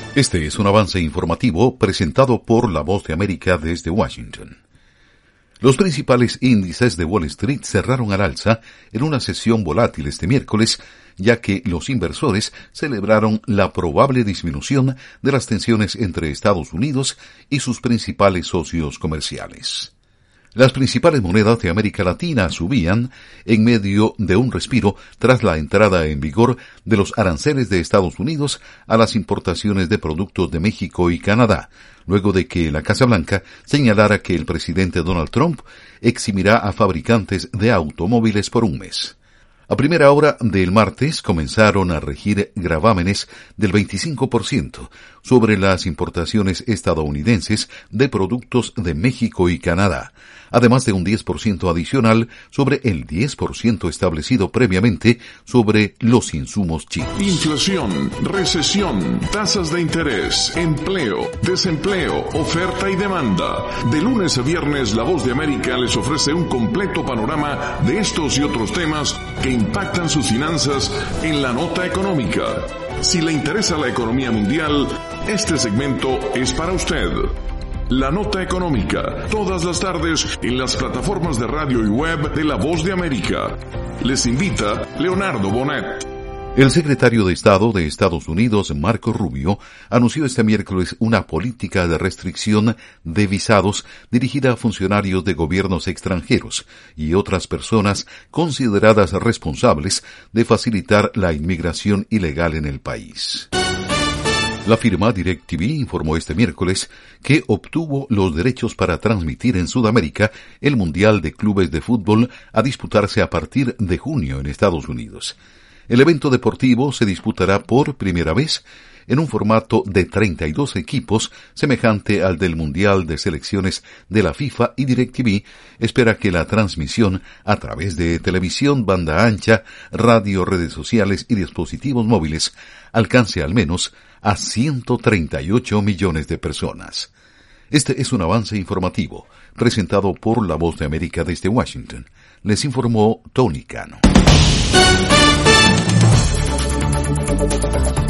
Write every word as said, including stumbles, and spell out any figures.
Este es un avance informativo presentado por La Voz de América desde Washington. Los principales índices de Wall Street cerraron al alza en una sesión volátil este miércoles, ya que los inversores celebraron la probable disminución de las tensiones entre Estados Unidos y sus principales socios comerciales. Las principales monedas de América Latina subían en medio de un respiro tras la entrada en vigor de los aranceles de Estados Unidos a las importaciones de productos de México y Canadá, luego de que la Casa Blanca señalara que el presidente Donald Trump eximirá a fabricantes de automóviles por un mes. A primera hora del martes comenzaron a regir gravámenes del veinticinco por ciento sobre las importaciones estadounidenses de productos de México y Canadá, además de un diez por ciento adicional sobre el diez por ciento establecido previamente sobre los insumos chinos. Inflación, recesión, tasas de interés, empleo, desempleo, oferta y demanda. De lunes a viernes, La Voz de América les ofrece un completo panorama de estos y otros temas que impactan sus finanzas en la nota económica. Si le interesa la economía mundial, este segmento es para usted. La Nota Económica, todas las tardes en las plataformas de radio y web de La Voz de América. Les invita Leonardo Bonet. El secretario de Estado de Estados Unidos, Marco Rubio, anunció este miércoles una política de restricción de visados dirigida a funcionarios de gobiernos extranjeros y otras personas consideradas responsables de facilitar la inmigración ilegal en el país. La firma DirecTV informó este miércoles que obtuvo los derechos para transmitir en Sudamérica el Mundial de Clubes de Fútbol a disputarse a partir de junio en Estados Unidos. El evento deportivo se disputará por primera vez en un formato de treinta y dos equipos, semejante al del Mundial de Selecciones de la FIFA, y DirecTV espera que la transmisión a través de televisión, banda ancha, radio, redes sociales y dispositivos móviles alcance al menos a ciento treinta y ocho millones de personas. Este es un avance informativo presentado por La Voz de América desde Washington. Les informó Tony Cano.